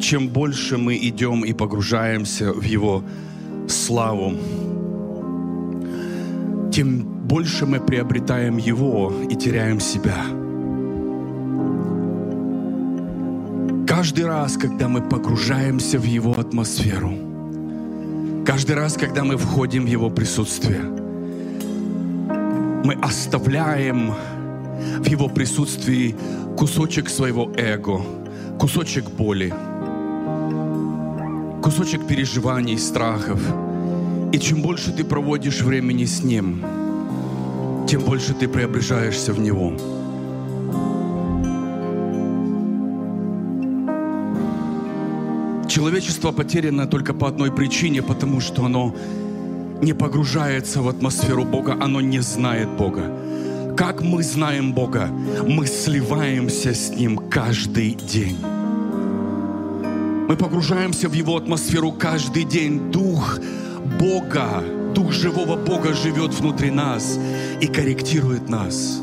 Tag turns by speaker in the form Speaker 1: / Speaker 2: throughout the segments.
Speaker 1: чем больше мы идем и погружаемся в Его славу, тем больше мы приобретаем Его и теряем себя. Каждый раз, когда мы погружаемся в Его атмосферу, каждый раз, когда мы входим в Его присутствие, мы оставляем в Его присутствии кусочек своего эго, кусочек боли, кусочек переживаний, страхов. И чем больше ты проводишь времени с Ним, тем больше ты преображаешься в Него. Человечество потеряно только по одной причине, потому что оно не погружается в атмосферу Бога, оно не знает Бога. Как мы знаем Бога? Мы сливаемся с Ним каждый день. Мы погружаемся в Его атмосферу каждый день. Дух Бога, Дух живого Бога живет внутри нас и корректирует нас.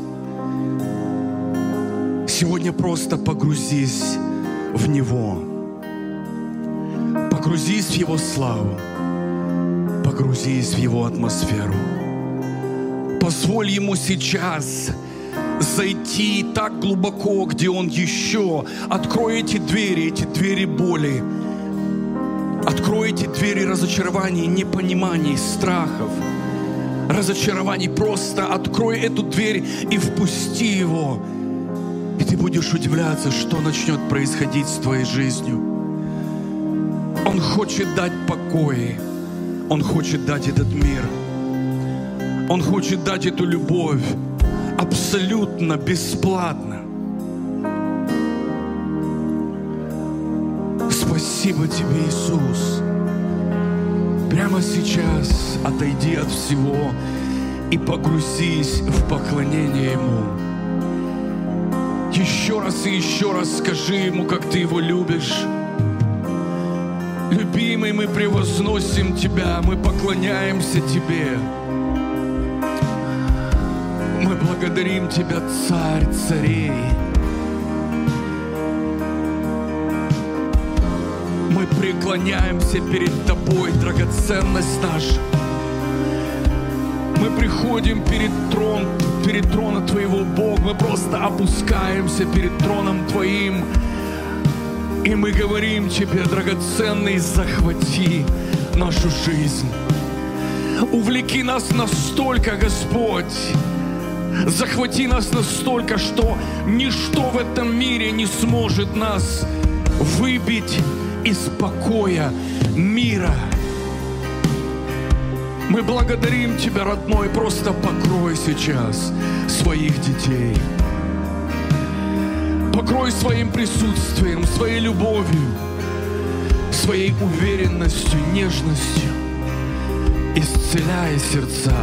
Speaker 1: Сегодня просто погрузись в Него. Погрузись в Его славу. Погрузись в Его атмосферу. Позволь Ему сейчас зайти так глубоко, где Он еще. Открой эти двери боли. Открой эти двери разочарований, непониманий, страхов, разочарований. Просто открой эту дверь и впусти Его. И ты будешь удивляться, что начнет происходить с твоей жизнью. Он хочет дать покой. Он хочет дать этот мир. Он хочет дать эту любовь абсолютно бесплатно. Спасибо Тебе, Иисус. Прямо сейчас отойди от всего и погрузись в поклонение Ему. Еще раз и еще раз скажи Ему, как ты Его любишь. Любимый, мы превозносим Тебя, мы поклоняемся Тебе. Мы благодарим Тебя, Царь царей. Мы преклоняемся перед Тобой, драгоценность наша. Мы приходим перед трона Твоего, Бог. Мы просто опускаемся перед троном Твоим. И мы говорим Тебе, драгоценный, захвати нашу жизнь. Увлеки нас настолько, Господь. Захвати нас настолько, что ничто в этом мире не сможет нас выбить из покоя мира. Мы благодарим Тебя, родной, просто покрой сейчас своих детей. Покрой своим присутствием, своей любовью, своей уверенностью, нежностью. Исцеляй сердца.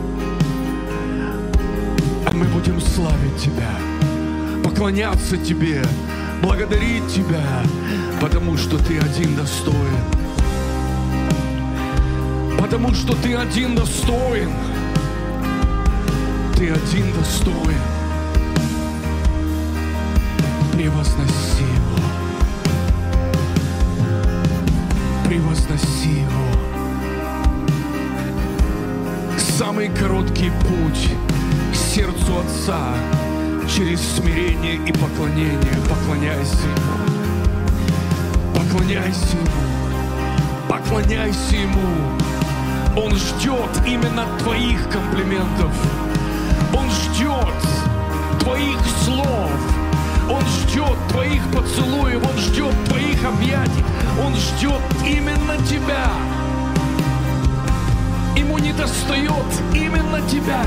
Speaker 1: А мы будем славить Тебя, поклоняться Тебе, благодарить Тебя, потому что Ты один достоин. Потому что Ты один достоин. Ты один достоин. Превозноси Его. Превозноси Его. Самый короткий путь к сердцу Отца через смирение и поклонение. Поклоняйся Ему. Поклоняйся Ему. Поклоняйся Ему. Он ждет именно твоих комплиментов. Он ждет твоих слов. Он ждет твоих поцелуев. Он ждет твоих объятий. Он ждет именно тебя. Ему недостает именно тебя.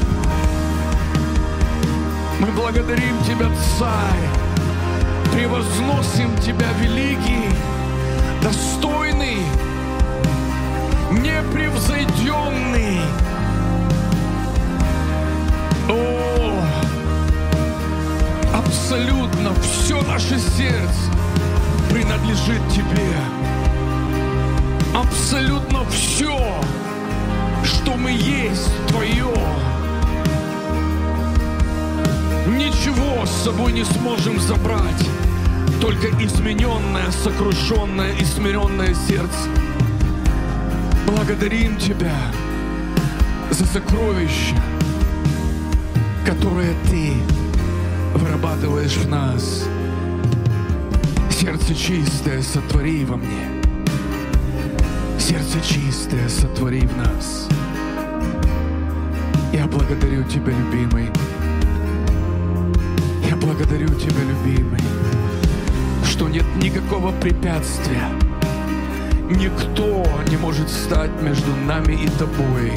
Speaker 1: Мы благодарим Тебя, Царь. Превозносим Тебя, великий, достойный, непревзойденный. О, абсолютно все наше сердце принадлежит Тебе. Абсолютно все, что мы есть, Твое. Ничего с собой не сможем забрать. только измененное, сокрушенное и смиренное сердце. Благодарим Тебя за сокровища, которые Ты вырабатываешь в нас. Сердце чистое сотвори во мне. Сердце чистое сотвори в нас. Я благодарю Тебя, любимый. Я благодарю Тебя, любимый, что нет никакого препятствия. Никто не может стать между нами и Тобой.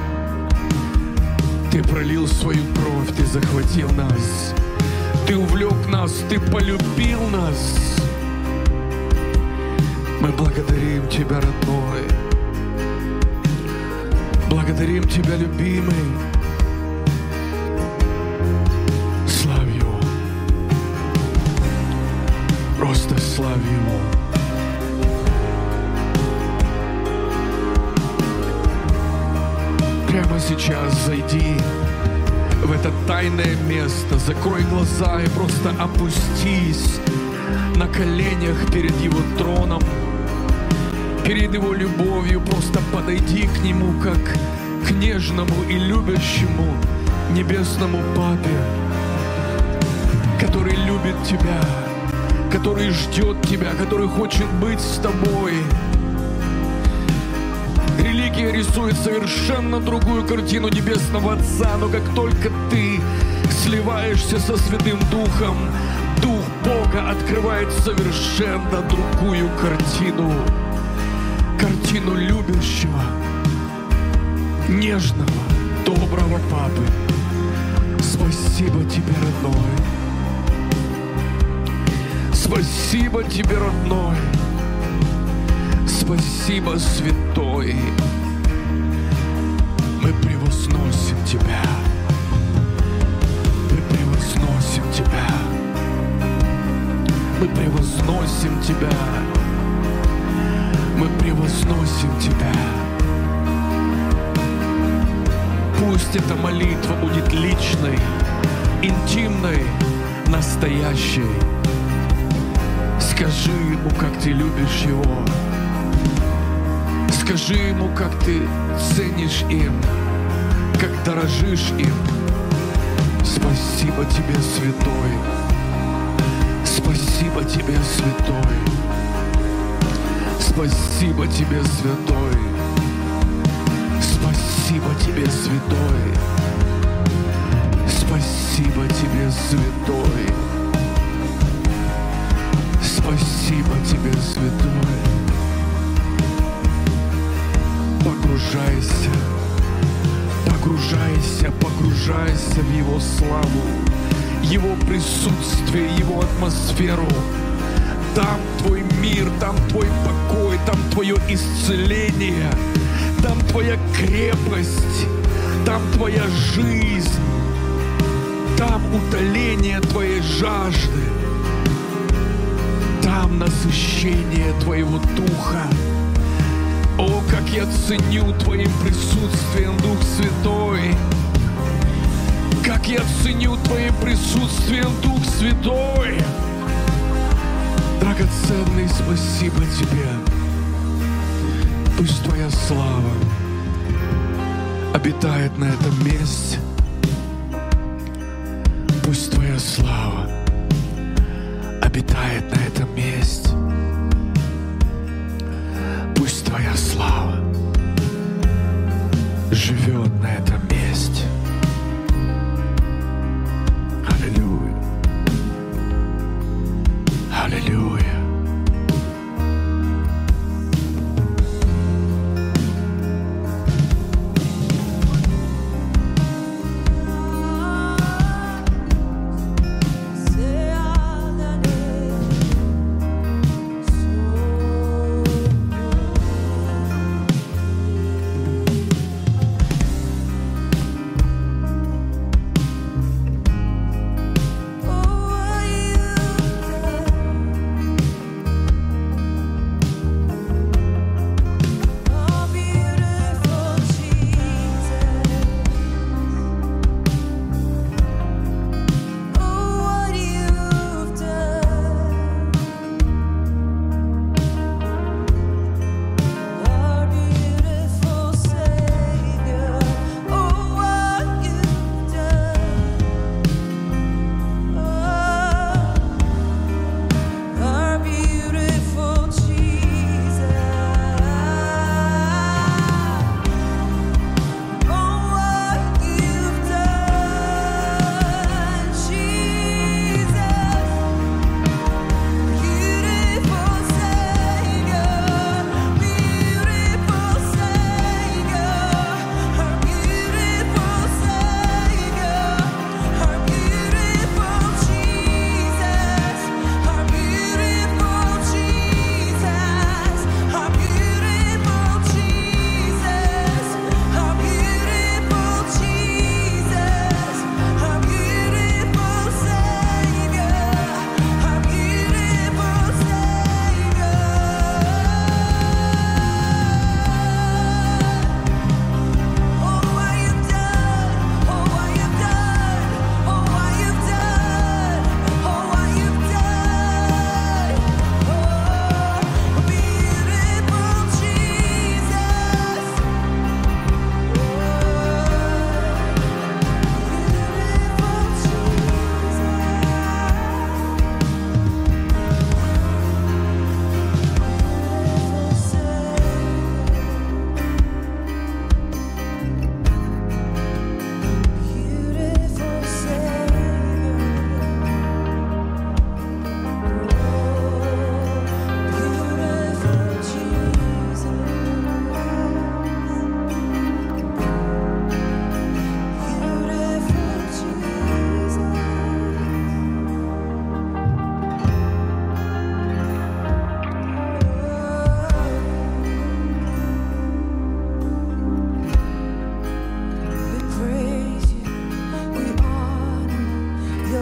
Speaker 1: Ты пролил свою кровь, Ты захватил нас, Ты увлек нас, Ты полюбил нас. Мы благодарим Тебя, родной. Благодарим Тебя, любимый. Славь Его. Просто славь Его. Прямо сейчас зайди в это тайное место, закрой глаза и просто опустись на коленях перед Его троном, перед Его любовью. Просто подойди к Нему, как к нежному и любящему небесному Папе, который любит тебя, который ждет тебя, который хочет быть с тобой. Религия рисует совершенно другую картину Небесного Отца, но как только ты сливаешься со Святым Духом, Дух Бога открывает совершенно другую картину. Картину любящего, нежного, доброго Папы. Спасибо Тебе, родной. Спасибо Тебе, родной. Спасибо, Святой. Мы превозносим Тебя. Мы превозносим Тебя. Мы превозносим Тебя. Мы превозносим Тебя. Пусть эта молитва будет личной, интимной, настоящей. Скажи Ему, как ты любишь Его. Скажи Ему, как ты ценишь им, как дорожишь им. Спасибо Тебе, Святой. Спасибо Тебе, Святой. Спасибо Тебе, Святой. Спасибо Тебе, Святой. Спасибо Тебе, Святой. Спасибо Тебе, Святой. Погружайся, погружайся, погружайся в Его славу, Его присутствие, Его атмосферу. Там Твой мир, там Твой покой, там Твое исцеление, там Твоя крепость, там Твоя жизнь, там утоление Твоей жажды, там насыщение Твоего Духа. О, как я ценю Твоим присутствием, Дух Святой! Как я ценю Твоим присутствием, Дух Святой! Драгоценный, спасибо Тебе! Пусть Твоя слава обитает на этом месте. Пусть Твоя слава обитает на этом месте. Пусть Твоя слава живет на этом месте. Аллилуйя. Аллилуйя.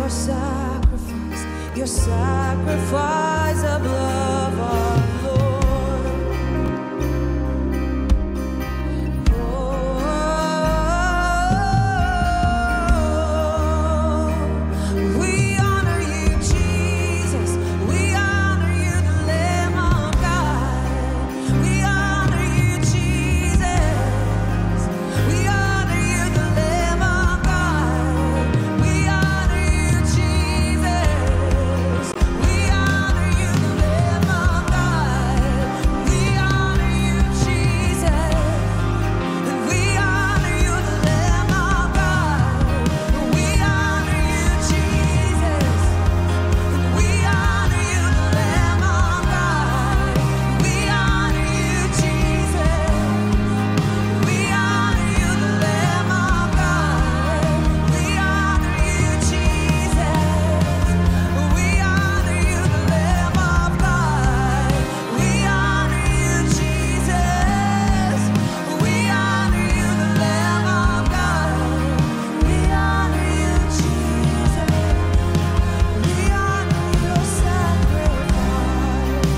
Speaker 2: your sacrifice of love, our Lord. Oh, we honor you, Jesus. We honor you, the Lamb of God. We honor you, Jesus. We honor you, the Lamb of God. We honor you, Jesus. We honor you, the Lamb of God. We honor you, Jesus. And we honor you, the Lamb of God. We honor you, Jesus. And we honor you, the Lamb of God. We honor you, Jesus. We honor you, the Lamb of God. We honor you, Jesus. We honor you, the Lamb of God. We honor you, Jesus. We honor you, the Lamb of God. We honor you, Jesus. We honor your sacrifice.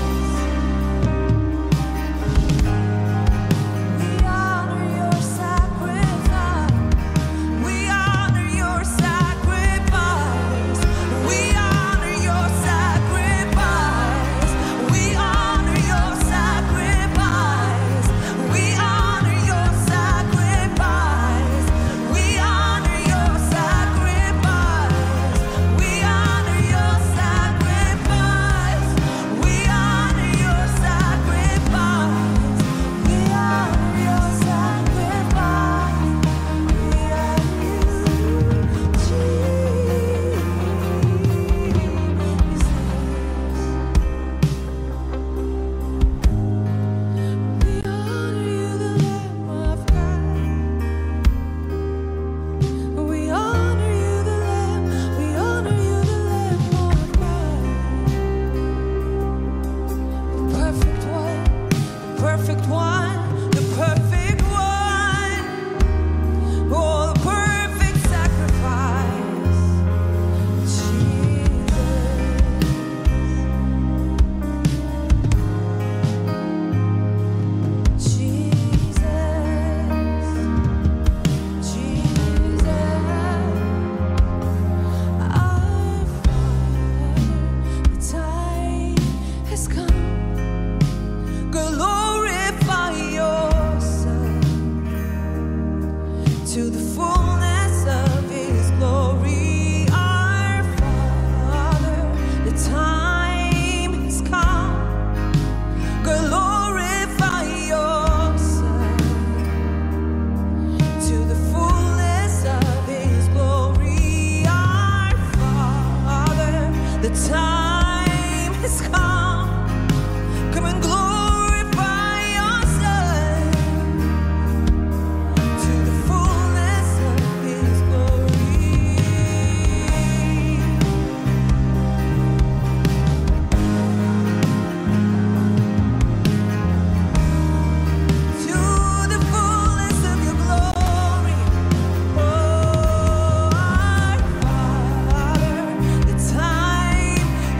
Speaker 2: We honor your sacrifice. We honor your sacrifice. We honor your sacrifice. We honor your sacrifice. We honor your sacrifice. We honor your sacrifice. We honor your sacrifice. We honor your sacrifice. We honor your sacrifice. We honor you, Jesus. We honor you, the Lamb of God. We honor you, the Lamb. We honor you, the Lamb of God. The perfect one, the perfect one, the perfect one. Oh, the perfect sacrifice. Jesus. Jesus. Our Father, the time has come. Glorify your Son to the fullness of His glory. Our Father, the time has come. Glorify your Son to the fullness of His glory. Our Father, the time has come. Come and glorify your Son to the fullness of His glory. To the fullness of your glory. Oh, our Father, the time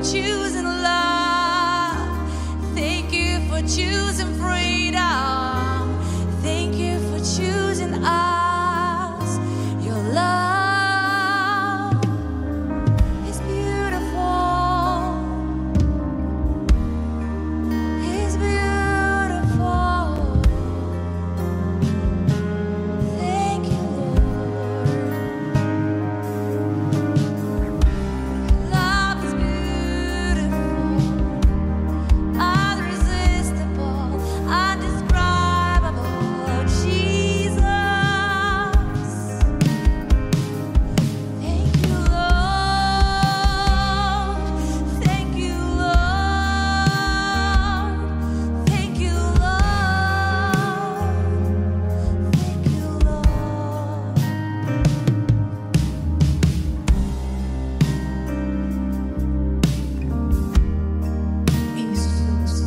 Speaker 2: choosing love. Thank you for choosing freedom. Thank you for choosing us. Your love is beautiful. It's beautiful. Thank you, Lord. Love is beautiful, irresistible, undescribable. Jesus, thank you, Lord. Thank you, Lord. Thank you, Lord. Thank you, Lord.
Speaker 3: Иисус,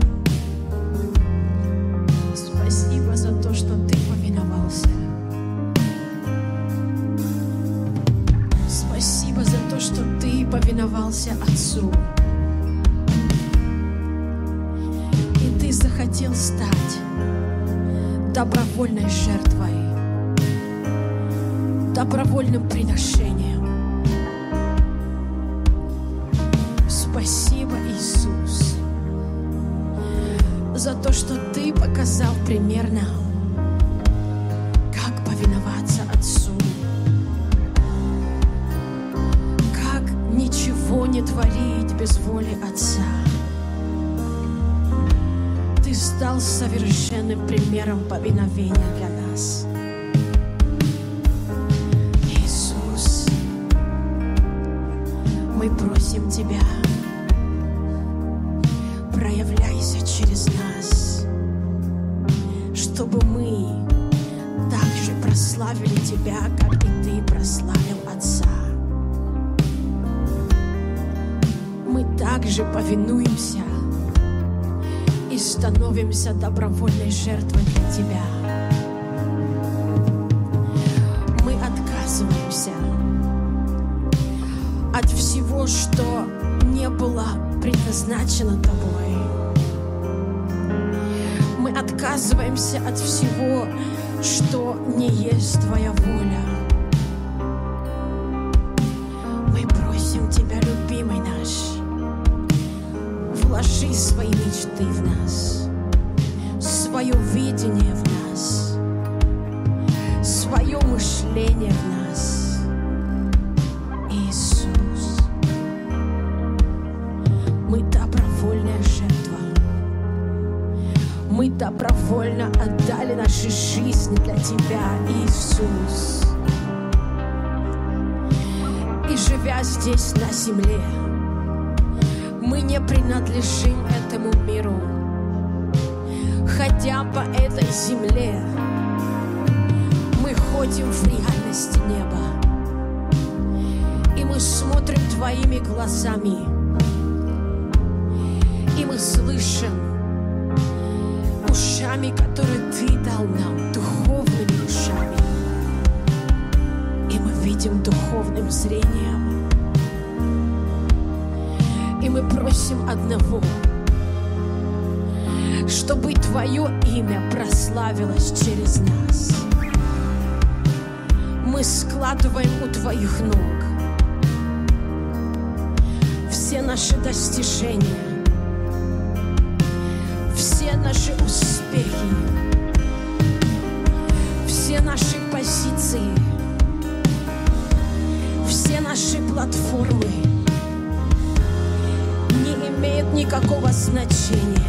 Speaker 3: спасибо за то, что Ты повиновался. Спасибо за то, что Ты повиновался Отцу. И Ты захотел стать добровольной жертвой, добровольным приношением. Спасибо, Иисус, за то, что Ты показал пример нам, как повиноваться Отцу, как ничего не творить без воли Отца. Ты стал совершенным примером повиновения для нас. Иисус, мы просим Тебя, проявляйся через нас, чтобы мы также прославили Тебя, как и Ты прославил Отца. Мы также повинуемся и становимся добровольной жертвой для Тебя. Мы отказываемся от всего, что не было предназначено Тобой. Мы отказываемся от всего, что не есть Твоя воля. Мы просим Тебя, любимый наш, вложи свои мечты в нас, свое видение в нас, свое мышление в нас. Иисус, мы добровольная жертва. Мы добровольно отдали наши жизни для Тебя, Иисус. И живя здесь на земле, мы не принадлежим этому миру. Ходя по этой земле, мы ходим в реальности неба. И мы смотрим Твоими глазами. И мы слышим ушами, которые Ты дал нам, духовными ушами. И мы видим духовным зрением. И мы просим одного, чтобы Твое имя прославилось через нас. Мы складываем у Твоих ног все наши достижения, все наши успехи, все наши позиции, все наши платформы не имеют никакого значения,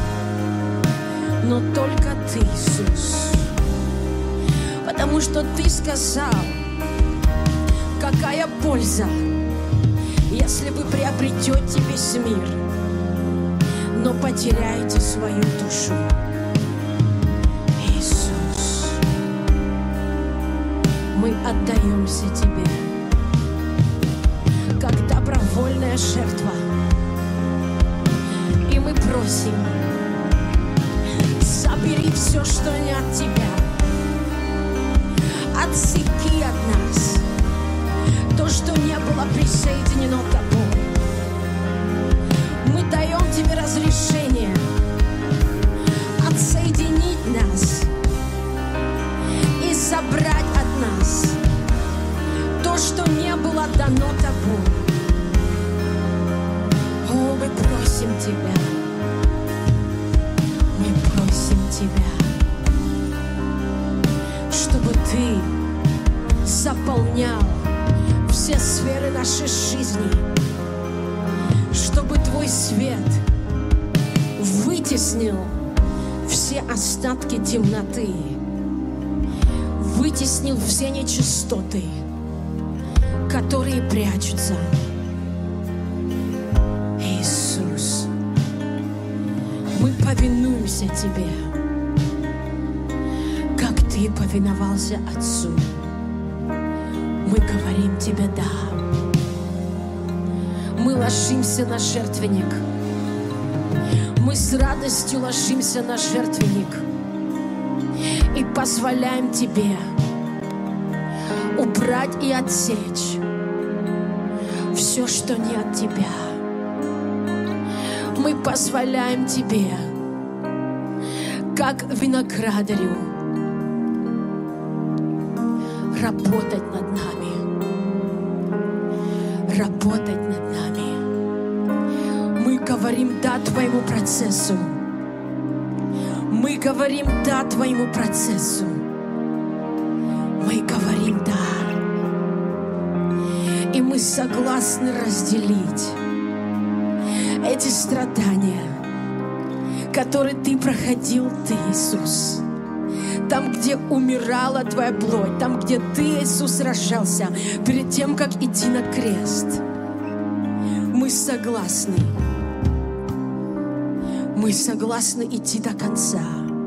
Speaker 3: но только Ты, Иисус. Потому что Ты сказал, какая польза, если вы приобретете весь мир, но потеряете свою душу. Иисус, мы отдаемся Тебе, как добровольная жертва. И мы просим, забери все, что не от Тебя. Отсеки от нас. 'то, что не было присоединено тобой. Мы даем Тебе разрешение отсоединить нас и собрать от нас то, что не было дано Тобой. О, мы просим Тебя, мы просим Тебя, чтобы Ты заполнял все сферы нашей жизни, чтобы Твой свет вытеснил все остатки темноты, вытеснил все нечистоты, которые прячутся. Иисус, мы повинуемся Тебе, как Ты повиновался Отцу. Мы говорим Тебе «да». Мы ложимся на жертвенник. Мы с радостью ложимся на жертвенник и позволяем Тебе убрать и отсечь все, что не от Тебя. Мы позволяем Тебе, как виноградарю, работать над нами, работать над нами. Мы говорим «да» Твоему процессу. Мы говорим «да» Твоему процессу. Мы говорим «да». И мы согласны разделить эти страдания, которые Ты проходил, Ты, Иисус. Там, где умирала Твоя плоть, там, где Ты, Иисус, сражался перед тем, как идти на крест. Мы согласны. Мы согласны идти до конца.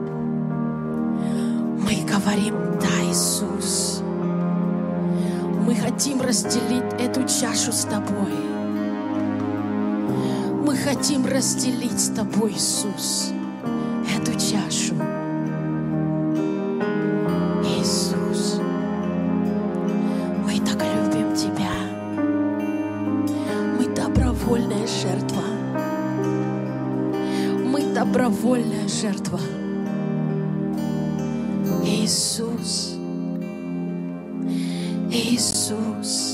Speaker 3: Мы говорим «да, Иисус». Мы хотим разделить эту чашу с Тобой. Мы хотим разделить с Тобой, Иисус, эту чашу. Иисус, мы так любим Тебя. Мы добровольная жертва. Мы добровольная жертва. Иисус, Иисус,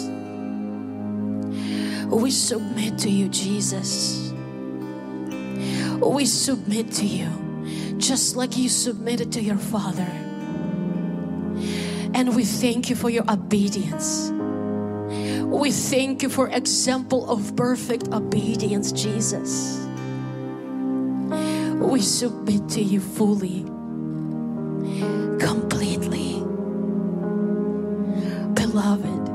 Speaker 3: we submit to You, Jesus. We submit to You, just like You submitted to Your Father. And we thank You for Your obedience. We thank You for example of perfect obedience, Jesus. We submit to You fully, completely. Beloved,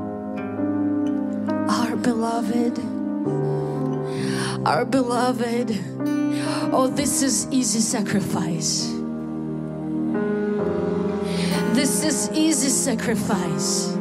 Speaker 3: our beloved, oh, this is easy sacrifice. This is easy sacrifice.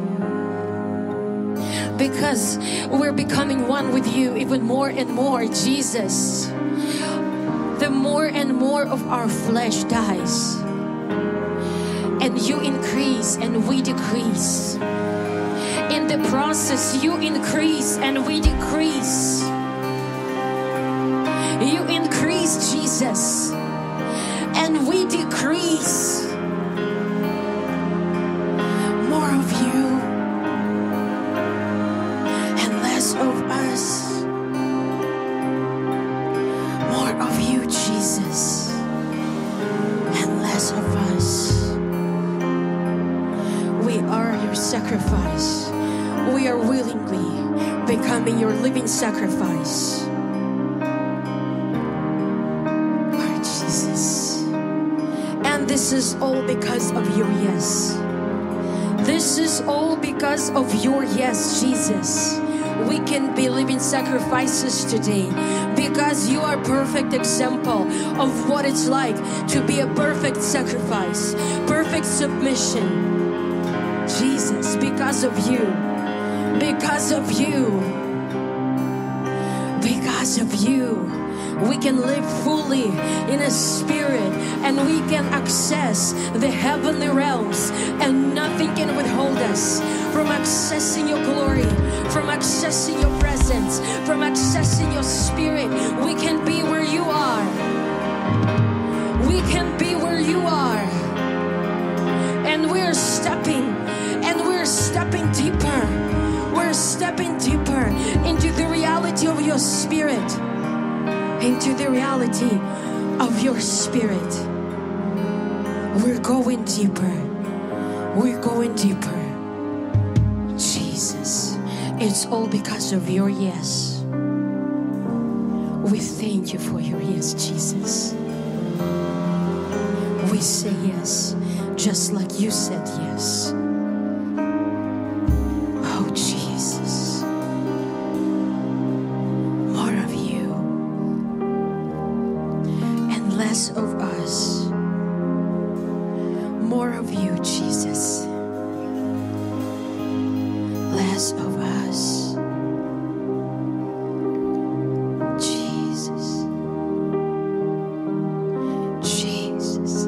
Speaker 3: Because we're becoming one with You even more and more, Jesus. The more and more of our flesh dies, and You increase and we decrease. In the process, You increase and we decrease. You increase, Jesus, and we decrease. More of You and less of us. More of You, Jesus, and less of us. We are Your sacrifice. We are willingly becoming Your living sacrifice. Lord Jesus. And this is all because of Your yes. This is all because of Your yes, Jesus. We can be living sacrifices today because You are a perfect example of what it's like to be a perfect sacrifice, perfect submission. Jesus, because of You, because of You, because of You, we can live fully in a spirit and we can access the heavenly realms, and nothing can withhold us from accessing Your glory, from accessing Your presence. presence, from accessing your spirit. We can be where you are. We can be where you are. And we're stepping deeper. We're stepping deeper into the reality of your spirit. Into the reality of your spirit. We're going deeper. We're going deeper. Jesus, it's all because of your yes. We thank you for your yes, Jesus. We say yes, just like you said yes. Oh, Jesus. More of you and less of us. More of you, Jesus. Less of us. Jesus. Jesus.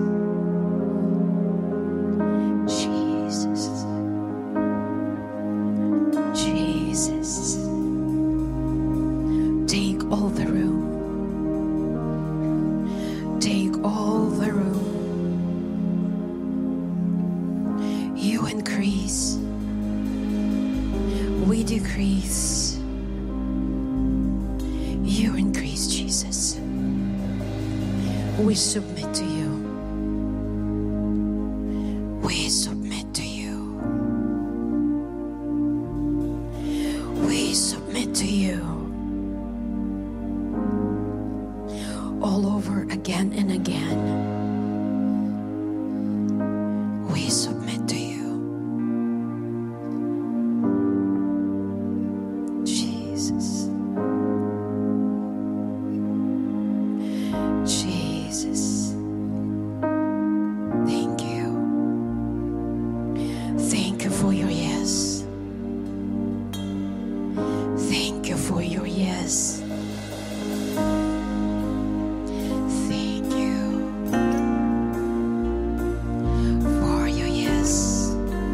Speaker 3: Jesus. Jesus. Take all the room. Take all the room. You increase. We decrease. You increase, Jesus. We submit to you. We submit to you. We submit to you. All over again and again. We submit to you. Jesus. Jesus. Thank you. Thank you for your yes. Thank you for your yes. Thank you for your yes.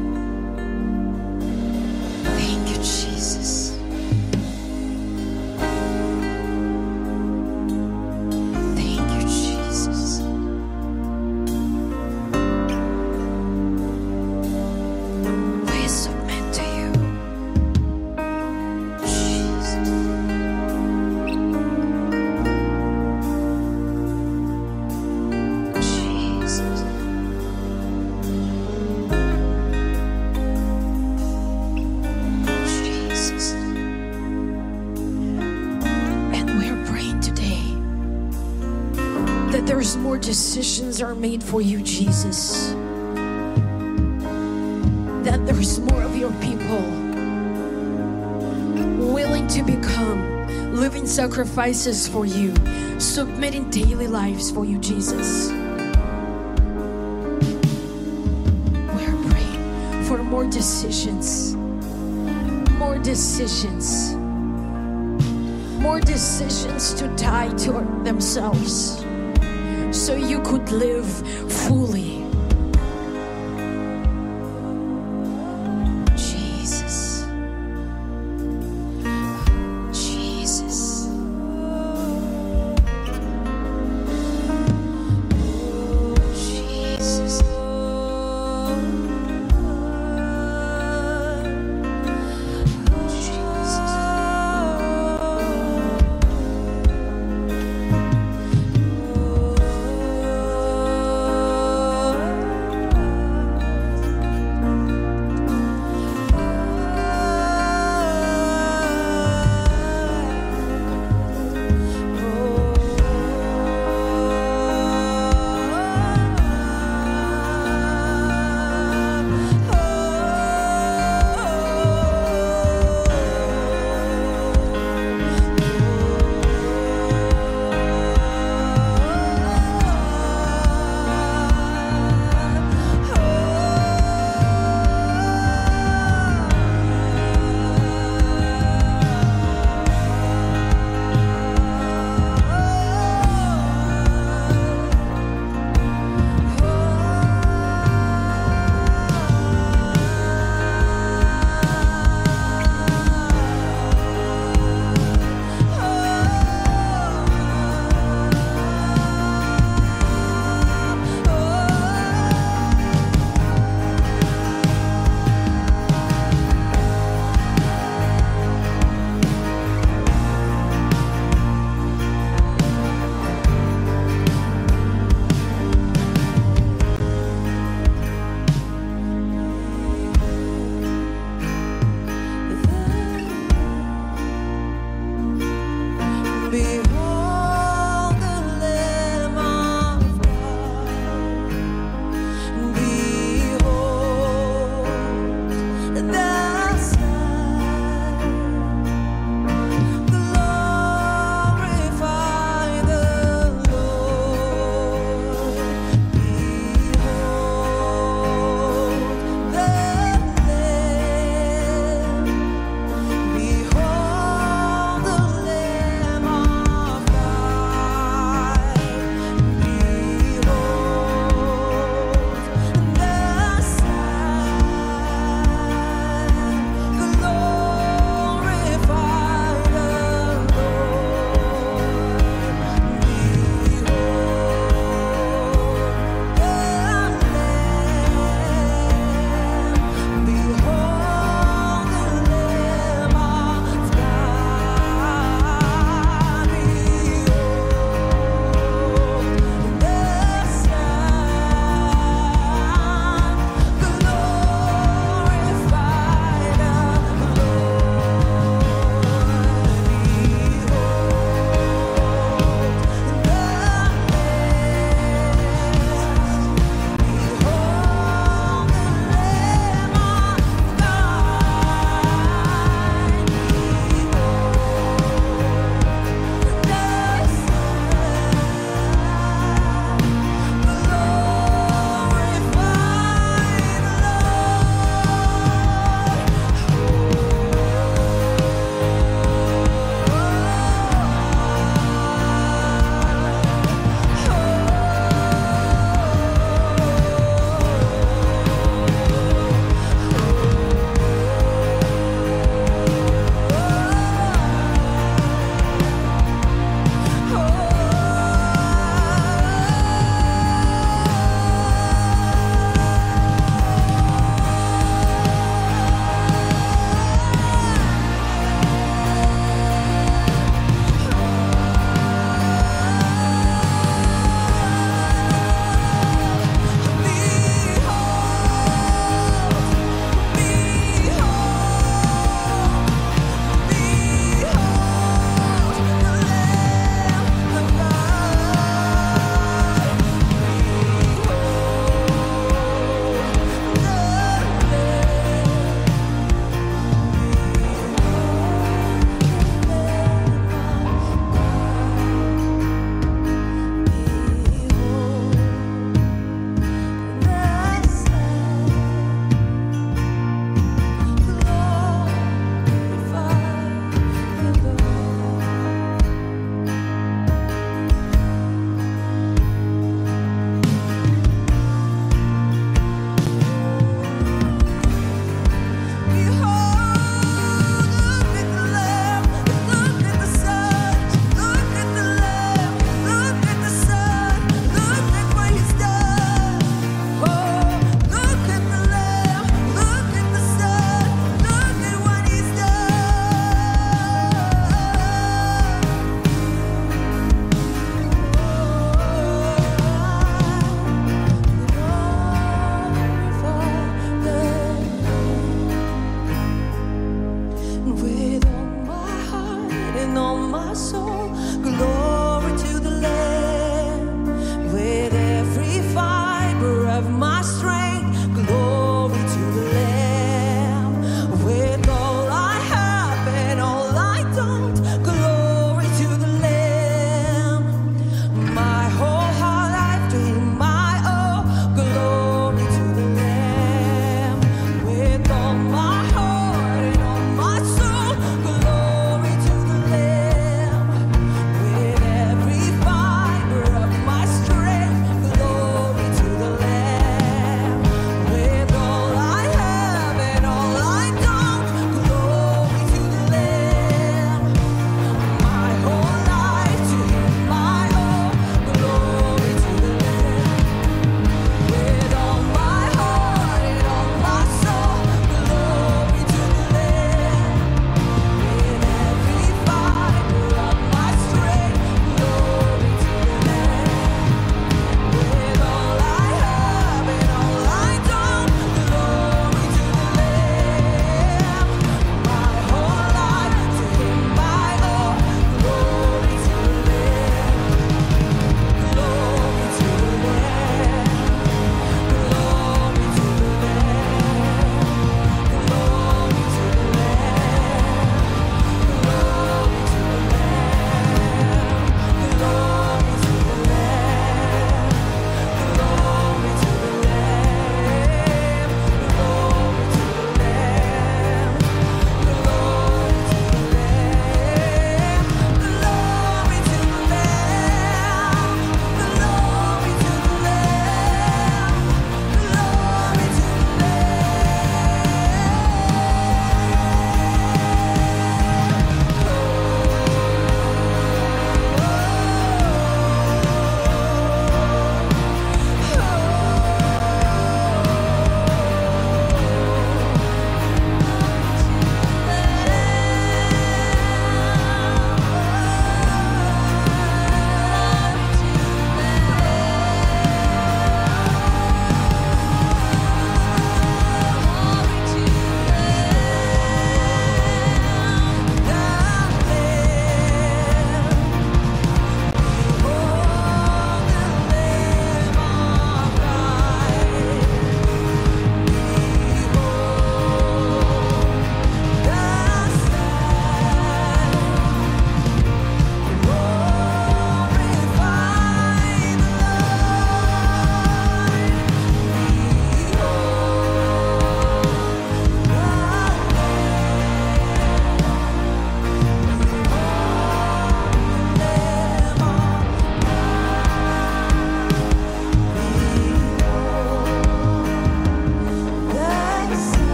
Speaker 3: Thank you, Jesus. Thank you, Jesus. We submit to you, Jesus. Jesus. Jesus. And we're praying today that there's more decisions are made for you, Jesus. That there's more of your people willing to become living sacrifices for you, submitting daily lives for you, Jesus. We're praying for more decisions. More decisions. More decisions to die to themselves so you could live fully. Jesus. Jesus. Jesus. Jesus.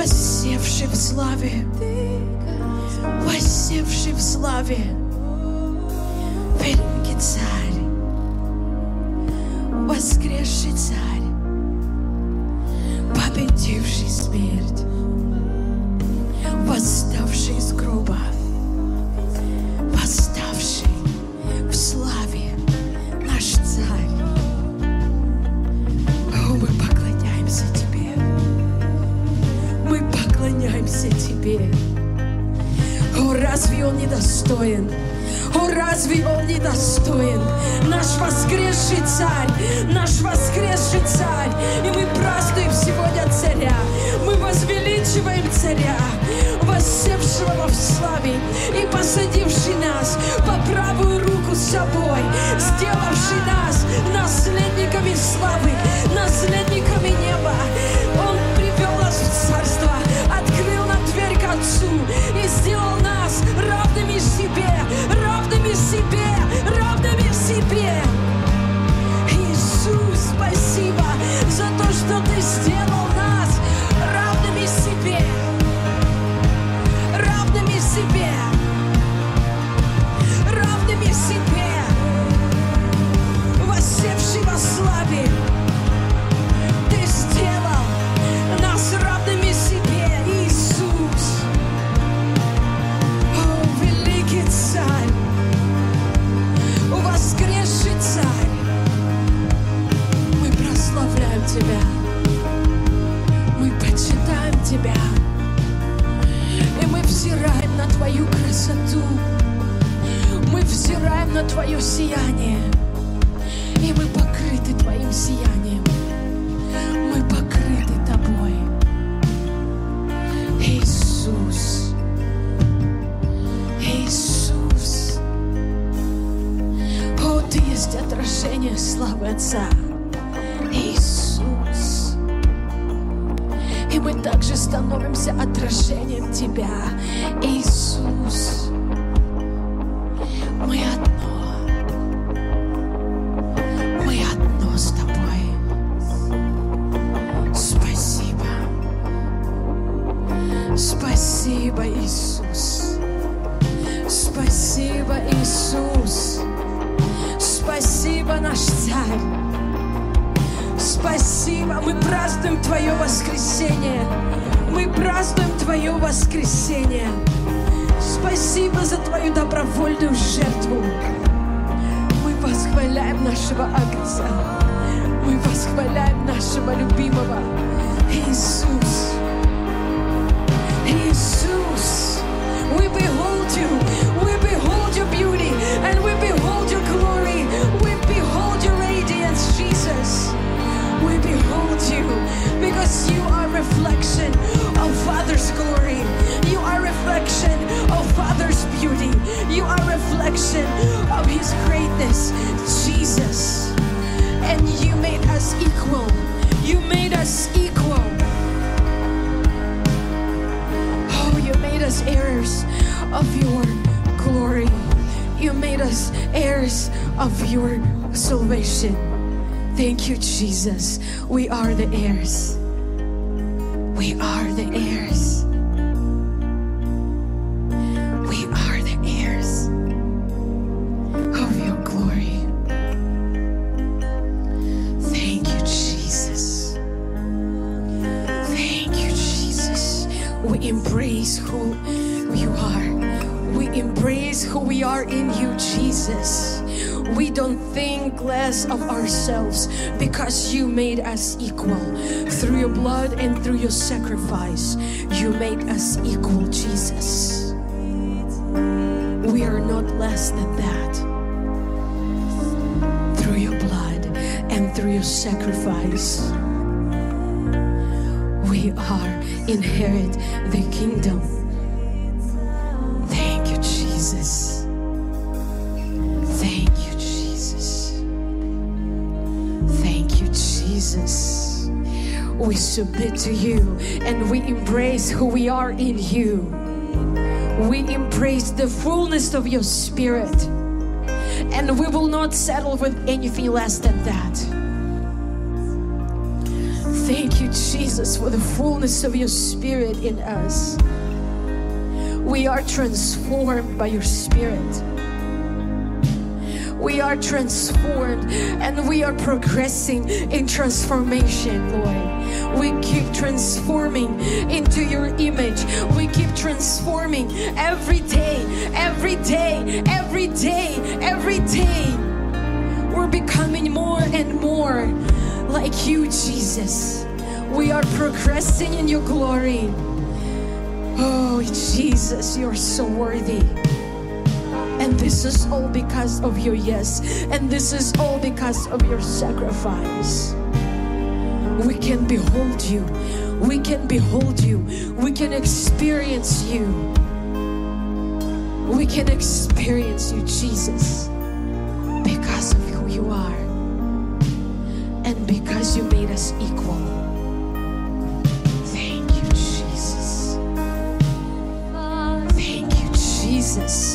Speaker 3: воссевший в славе, воссевший в славе, великий царь, воскресший царь, победивший смерть, восставший из гроба, восставший в славе, наш царь. О, мы поклоняемся Тебе, мы поклоняемся Тебе. О, разве Он недостоин? О, разве Он недостоин? Наш воскресший царь, наш воскресший царь. И мы празднуем сегодня царя. Мы возвеличиваем царя, воссевшего в славе и посадивший нас по правую руку с собой, сделавший нас наследниками славы, наследниками неба. Он привел нас в царство, открыл нам дверь к Отцу и сделал нас равными себе, равными себе, равными себе. Иисус, спасибо за то, что Ты сделал нас равными себе, равными себе, равными себе, воссевший во славе. Ты сделал нас равными себе, Иисус. О, великий царь, воскресший царь, мы прославляем Тебя, мы почитаем Тебя, и мы взираем на Твою красоту, мы взираем на Твое сияние, и мы покрыты Твоим сиянием, мы покрыты Тобой, Иисус, Иисус. О, Ты есть отражение славы Отца, Иисус. И мы также становимся отражением Тебя, Иисус. Мы одно с Тобой. Спасибо. Спасибо, Иисус. Спасибо, Иисус. Спасибо, наш Царь. Спасибо. Мы празднуем Твое воскресение. Мы празднуем Твое воскресение. Спасибо за Твою добровольную жертву. Мы восхваляем нашего Агнца. Мы восхваляем нашего любимого Иисус. Иисус. We behold You. We behold Your beauty. And we behold Your glory. We behold Your radiance, Jesus. We behold You because You are reflection of Father's glory. You are reflection of Father's beauty. You are reflection of His greatness, Jesus. And You made us equal. You made us equal. Oh, You made us heirs of Your glory. You made us heirs of Your salvation. Thank You, Jesus. We are the heirs. We are the heirs. We are the heirs of Your glory. Thank You, Jesus. Thank You, Jesus. We embrace who You are. We embrace who we are in You, Jesus. We don't think less of ourselves because You made us equal. Through Your blood and through Your sacrifice, You made us equal, Jesus. We are not less than that. Through Your blood and through Your sacrifice, we are inherit the kingdom. Thank You, Jesus. Thank You, Jesus. Thank You, Jesus. We submit to You and we embrace who we are in You. We embrace the fullness of Your Spirit, and we will not settle with anything less than that. Thank you, Jesus, for the fullness of your Spirit in us. We are transformed by your Spirit. We are transformed and we are progressing in transformation, Lord. We keep transforming into your image. We keep transforming every day, every day, every day, every day. We're becoming more and more like you, Jesus. We are progressing in your glory. Oh, Jesus, you're so worthy. And this is all because of your yes. And this is all because of your sacrifice. We can behold you. We can behold you. We can experience you. We can experience you, Jesus, because of who you are. And because you made us equal. Thank you, Jesus. Thank you, Jesus.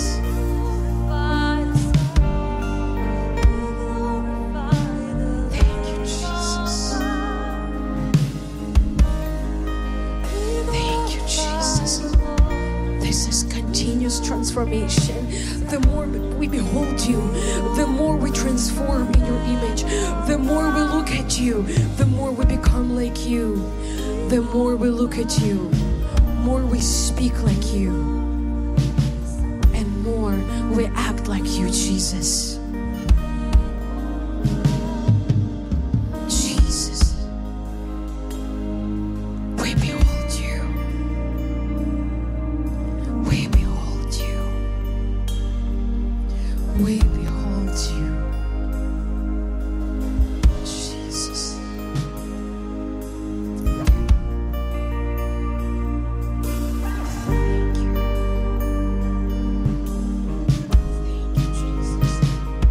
Speaker 3: Transformation. The more we behold you, the more we transform in your image. The more we look at you, the more we become like you. The more we look at you, more we speak like you, and more we act like you, Jesus. Jesus, we behold you. We behold you. We behold you. Jesus. Thank you. Thank you, Jesus.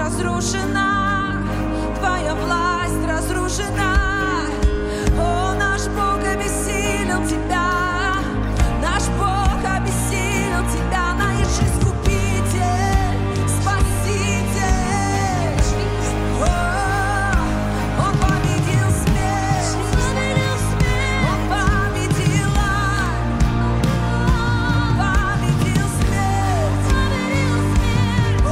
Speaker 2: разрушена, Твоя власть разрушена. О, наш Бог обессилел Тебя, наш Бог обессилел Тебя, наш Искупитель, Спаситель. О, Он победил смерть, Он победил ад, победил смерть. О,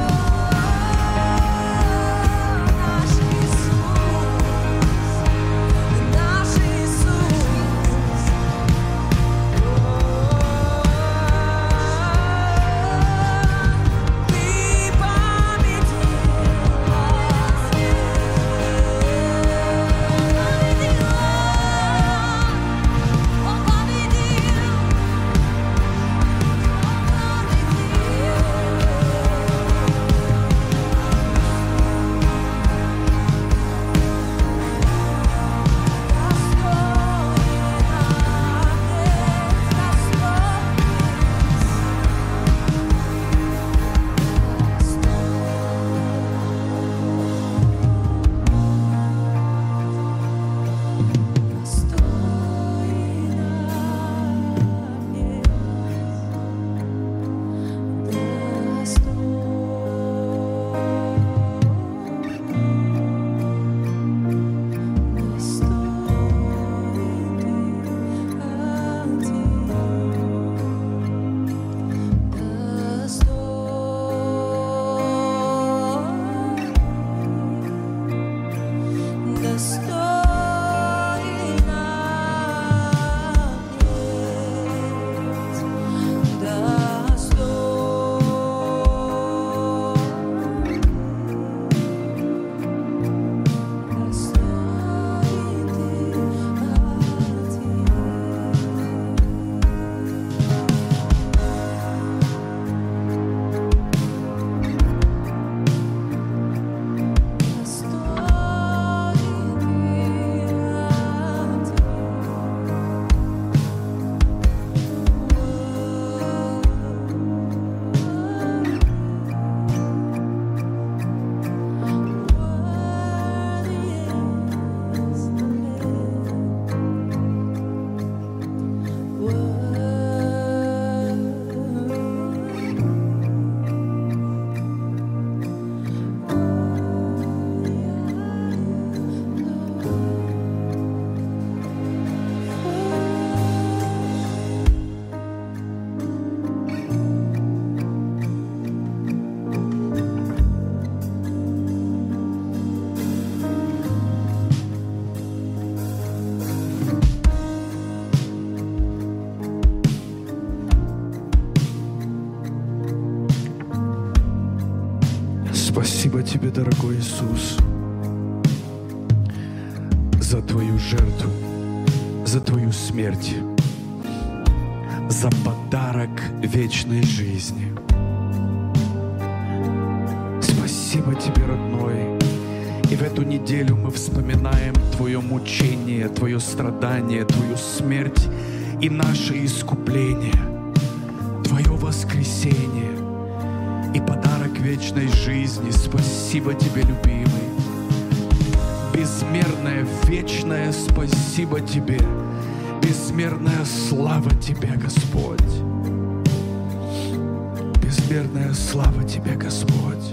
Speaker 2: наш Иисус, Ты победил Он победил.
Speaker 1: Спасибо Тебе, дорогой Иисус, за Твою жертву, за Твою смерть, за подарок вечной жизни. Спасибо Тебе, родной. И в эту неделю мы вспоминаем Твое мучение, Твое страдание, Твою смерть и наше искупление, Твое воскресение и подарок вечной жизни. Спасибо Тебе, любимый. Безмерное, вечное спасибо Тебе. Безмерная слава Тебе, Господь. Безмерная слава Тебе, Господь.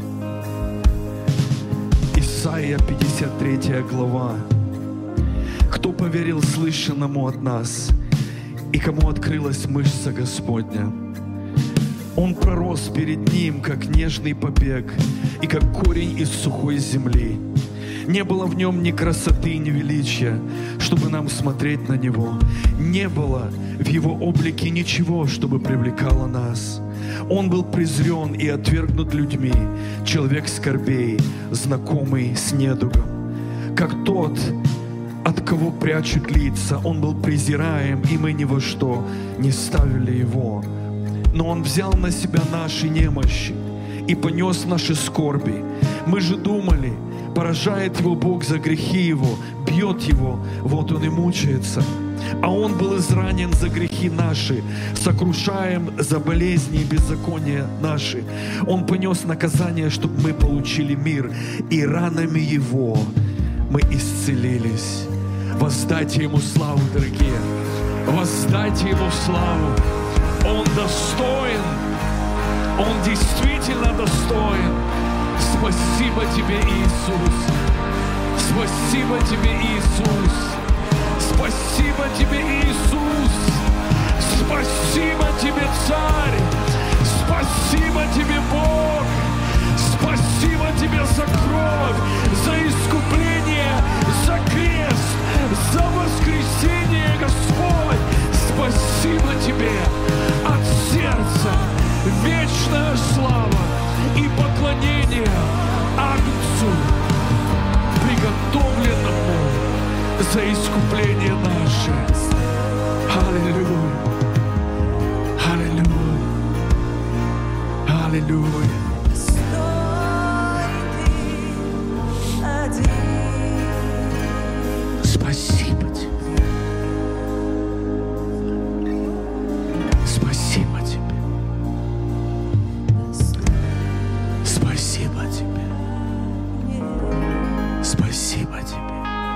Speaker 1: Исайя 53 глава. Кто поверил слышанному от нас, и кому открылась мышца Господня? Он пророс перед Ним, как нежный побег, и как корень из сухой земли. Не было в Нем ни красоты, ни величия, чтобы нам смотреть на Него. Не было в Его облике ничего, чтобы привлекало нас. Он был презрен и отвергнут людьми, человек скорбей, знакомый с недугом. Как тот, от кого прячут лица, Он был презираем, и мы ни во что не ставили Его. Но Он взял на себя наши немощи и понес наши скорби. Мы же думали, поражает Его Бог за грехи Его, бьет Его, вот Он и мучается. А Он был изранен за грехи наши, сокрушаем за болезни и беззакония наши. Он понес наказание, чтобы мы получили мир, и ранами Его мы исцелились. Воздайте Ему славу, дорогие. Воздайте Ему славу. Он достоин. Он действительно достоин. Спасибо Тебе, Иисус. Спасибо Тебе, Иисус. Спасибо Тебе, Иисус. Спасибо Тебе, Царь. Спасибо Тебе, Бог. Спасибо Тебе за кровь, за искупление, за крест, за воскресение, Господь. Спасибо Тебе от сердца. Вечная слава и поклонение Агнцу, приготовленному за искупление наше. Аллилуйя! Аллилуйя! Аллилуйя! Спасибо Тебе. Спасибо Тебе. Спасибо Тебе. Спасибо Тебе.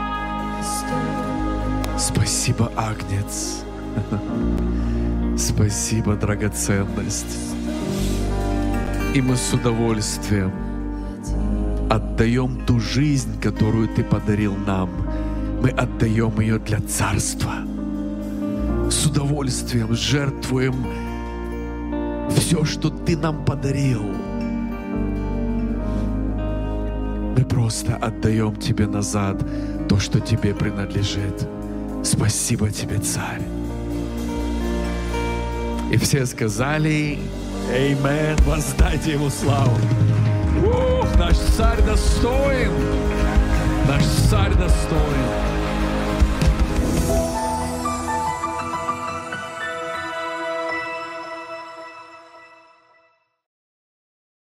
Speaker 1: Спасибо, Агнец. Спасибо, драгоценность. И мы с удовольствием отдаем ту жизнь, которую Ты подарил нам. Мы отдаем ее для Царства. С удовольствием жертвуем все, что Ты нам подарил. Мы просто отдаем Тебе назад то, что Тебе принадлежит. Спасибо Тебе, Царь. И все сказали: Аминь, воздайте Ему славу. Наш Царь достоин. Наш Царь достоин.